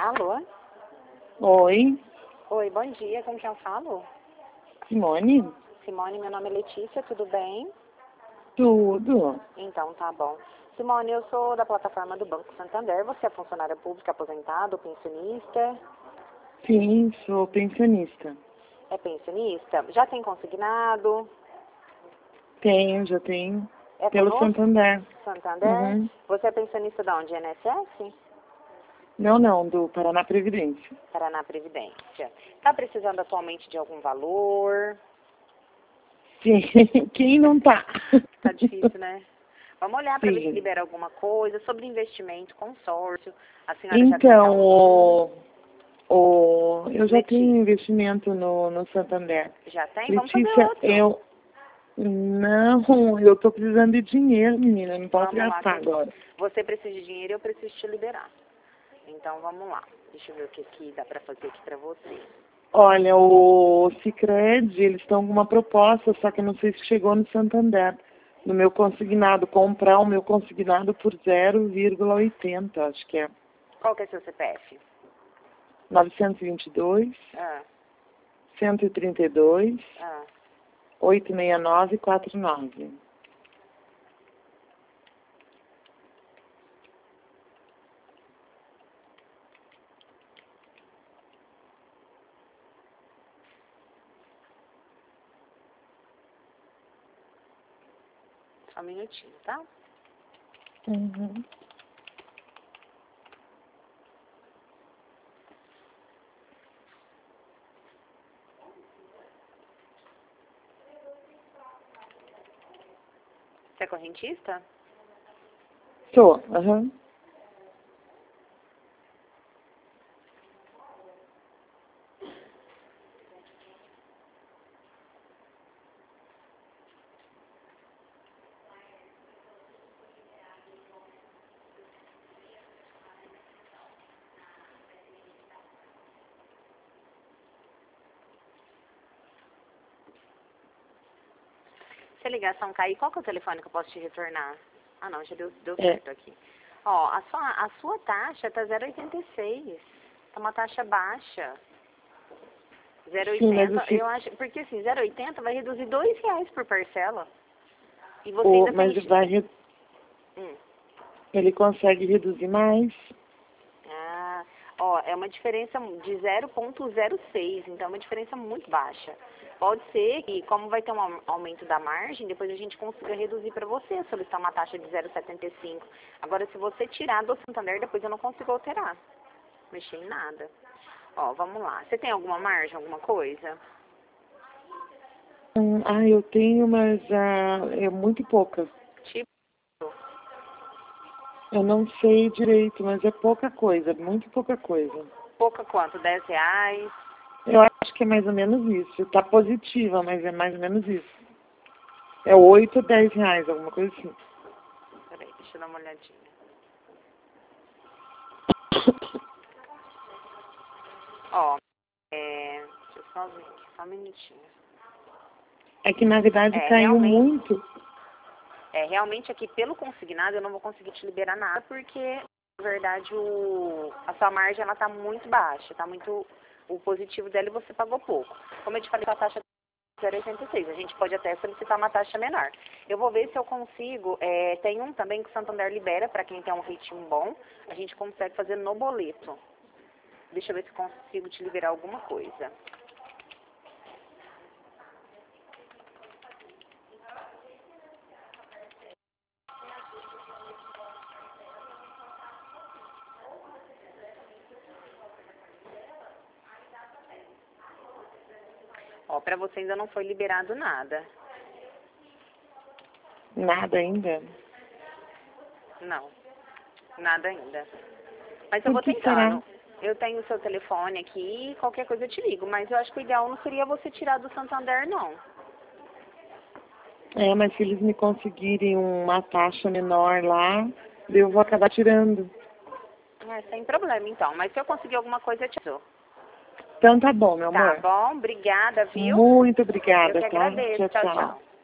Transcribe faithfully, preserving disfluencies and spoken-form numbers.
Alô? Oi, Oi, bom dia. Com quem eu falo? Simone? Simone, meu nome é Letícia, tudo bem? Tudo. Então, tá bom. Simone, eu sou da plataforma do Banco Santander. Você é funcionária pública aposentado, pensionista? Sim, sou pensionista. É pensionista? Já tem consignado? Tenho, já tenho. É Pelo conosco? Santander. Santander? Uhum. Você é pensionista de onde? I N S S? Não, não, do Paraná Previdência. Paraná Previdência. Tá precisando atualmente de algum valor? Sim, quem não tá? Tá difícil, né? Vamos olhar para ver se Sim. libera alguma coisa sobre investimento, consórcio. A senhora já tem Então, algum? o, o, eu já Letícia. tenho investimento no, no Santander. Já tem? Vamos fazer Letícia, outro. eu... Não, eu tô precisando de dinheiro, menina. Não posso Vamos lá. gastar agora. Você precisa de dinheiro e eu preciso te liberar. Então, vamos lá. Deixa eu ver o que, que dá para fazer aqui para você. Olha, o Sicredi, eles estão com uma proposta, só que eu não sei se chegou no Santander. No meu consignado, comprar o meu consignado por zero vírgula oitenta, acho que é. Qual que é seu C P F? novecentos e vinte e dois, Ah, cento e trinta e dois, ah. oitocentos e sessenta e nove, quarenta e nove. Só um minutinho, tá? Uhum. Você é correntista? Tô, aham. Se a ligação cair, qual que é o telefone que eu posso te retornar? Ah, não, já deu, deu É. certo aqui. Ó, a sua, a sua taxa tá zero vírgula oitenta e seis. Tá uma taxa baixa. Sim, mas o zero vírgula oitenta, Cic... eu acho, porque assim, zero vírgula oitenta vai reduzir dois reais por parcela. E você o, ainda mas tem... vai, re- Hum. ele consegue reduzir mais. Ah, ó, é uma diferença de zero vírgula zero seis, então é uma diferença muito baixa. Pode ser que, como vai ter um au- aumento da margem, depois a gente consiga reduzir para você, solicitar uma taxa de zero vírgula setenta e cinco. Agora, se você tirar do Santander, depois eu não consigo alterar. Mexer em nada. Ó, vamos lá. Você tem alguma margem, alguma coisa? Hum, ah, eu tenho, mas ah, é muito pouca. Tipo, Eu não sei direito, mas é pouca coisa, muito pouca coisa. pouca quanto? dez reais? Eu acho que é mais ou menos isso. Tá positiva, mas é mais ou menos isso. É oito, dez reais, alguma coisa assim. Peraí, deixa eu dar uma olhadinha. Ó, é... Deixa eu só ver aqui, só um minutinho. É que na verdade É, caiu realmente... muito. É, realmente aqui pelo consignado eu não vou conseguir te liberar nada, porque na verdade o, a sua margem ela tá muito baixa, tá muito, o positivo dela e você pagou pouco. Como eu te falei, a taxa é zero vírgula oitenta e seis, a gente pode até solicitar uma taxa menor. Eu vou ver se eu consigo, é, tem um também que o Santander libera para quem tem um ritmo bom, a gente consegue fazer no boleto. Deixa eu ver se consigo te liberar alguma coisa. Ó, para você ainda não foi liberado nada. Nada ainda. Não, nada ainda. Mas eu Por vou que será? tentando. Eu tenho o seu telefone aqui e qualquer coisa eu te ligo. Mas eu acho que o ideal não seria você tirar do Santander, não. É, mas se eles me conseguirem uma taxa menor lá, eu vou acabar tirando. É, sem problema, então. Mas se eu conseguir alguma coisa, eu te dou. Então tá bom, meu Tá amor. bom? Obrigada, viu? Muito Eu obrigada, que tá? agradeço. Tchau, Tchau, tchau. tchau.